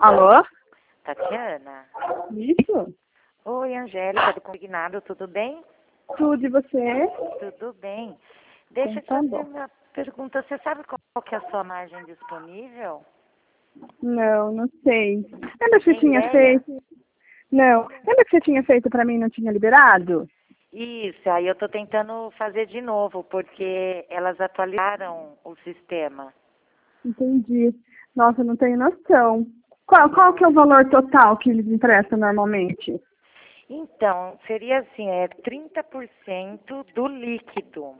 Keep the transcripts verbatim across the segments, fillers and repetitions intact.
Alô? Tatiana? Isso? Oi, Angélica, do Consignado, tudo bem? Tudo e você? Tudo bem. Deixa eu te Então tá fazer bom. uma pergunta. Você sabe qual que é a sua margem disponível? Não, não sei. Lembra que você Tem tinha ideia? feito? Não. Lembra que você tinha feito pra mim e não tinha liberado? Isso, aí eu estou tentando fazer de novo, porque elas atualizaram o sistema. Entendi. Nossa, eu não tenho noção. Qual, qual que é o valor total que eles emprestam normalmente? Então, seria assim, é trinta por cento do líquido.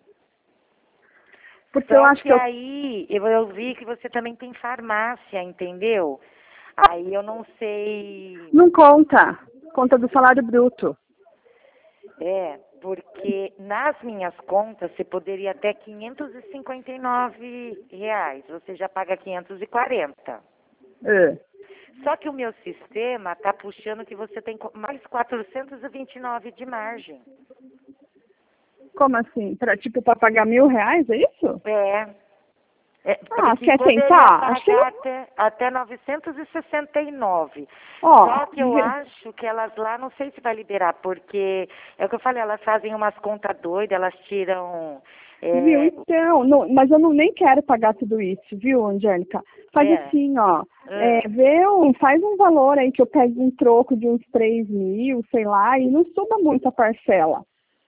Porque eu Só acho que que eu... aí eu, eu vi que você também tem farmácia, entendeu? Aí eu não sei. Não conta. Conta do salário bruto. É, porque nas minhas contas você poderia até quinhentos e cinquenta e nove reais, você já paga quinhentos e quarenta. É. Só que o meu sistema está puxando que você tem co- mais quatrocentos e vinte e nove de margem. Como assim? Pra, tipo, para pagar mil reais, é isso? É, é Ah, porque quer poderia tentar? Acho que pagar não. até, até novecentos e sessenta e nove. Ó, Só que eu acho que elas lá, não sei se vai liberar, porque é o que eu falei, elas fazem umas contas doidas, elas tiram. viu? É, Então, não, mas eu não nem quero pagar tudo isso, viu, Angélica? Faz é, assim, ó. ah, É, vê um, faz um valor aí que eu pegue um troco de uns três mil, sei lá, e não suba muito a parcela.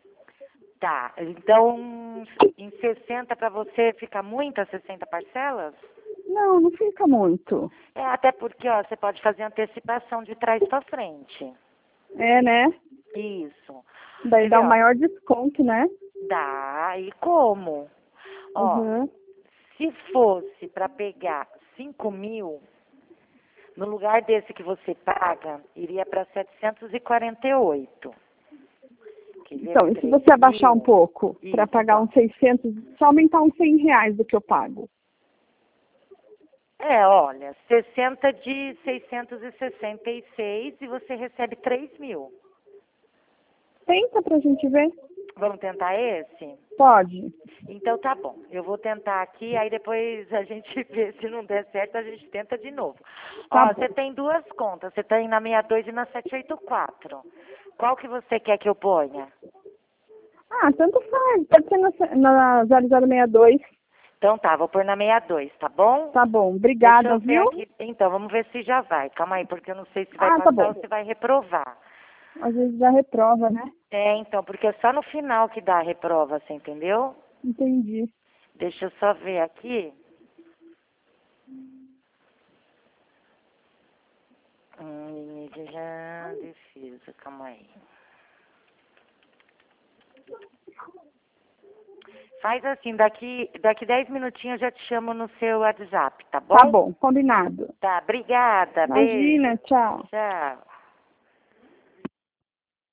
tá. Então, em sessenta para você fica muitas sessenta parcelas? Não, não fica muito. É, até porque, ó, você pode fazer antecipação de trás para frente. É, né? Isso. Daí Quer dá ver, um ó? maior desconto, né? Dá. E como? Ó, Uhum. se fosse para pegar cinco mil, no lugar desse que você paga, iria para setecentos e quarenta e oito. Quer ver? Então, e se três você abaixar um mil. pouco, para Isso, pagar então. uns seiscentos, só aumentar uns cem reais do que eu pago. É, olha, sessenta de seiscentos e sessenta e seis e você recebe três mil. Tenta pra gente ver. Vamos tentar esse? Pode. Então tá bom, eu vou tentar aqui, aí depois a gente vê, se não der certo, a gente tenta de novo. Tá Ó, bom. você tem duas contas, você tem na sessenta e dois e na setecentos e oitenta e quatro. Qual que você quer que eu ponha? Ah, tanto faz. Pode ser na, na zero zero seis dois. Então tá, vou pôr na sessenta e dois, tá bom? Tá bom. Deixa Obrigada, eu ver viu? aqui. Então, vamos ver se já vai. Calma aí, porque eu não sei se vai Ah, tá passar bom. ou se vai reprovar. Às vezes já reprova, né? É, então, porque é só no final que dá a reprova, você entendeu? Entendi. Deixa eu só ver aqui. Hum, limite já defesa, calma aí. Faz assim, daqui, daqui dez minutinhos eu já te chamo no seu WhatsApp, tá Tá bom? bom, combinado. Tá, obrigada, beijo. Imagina, tchau. Tchau.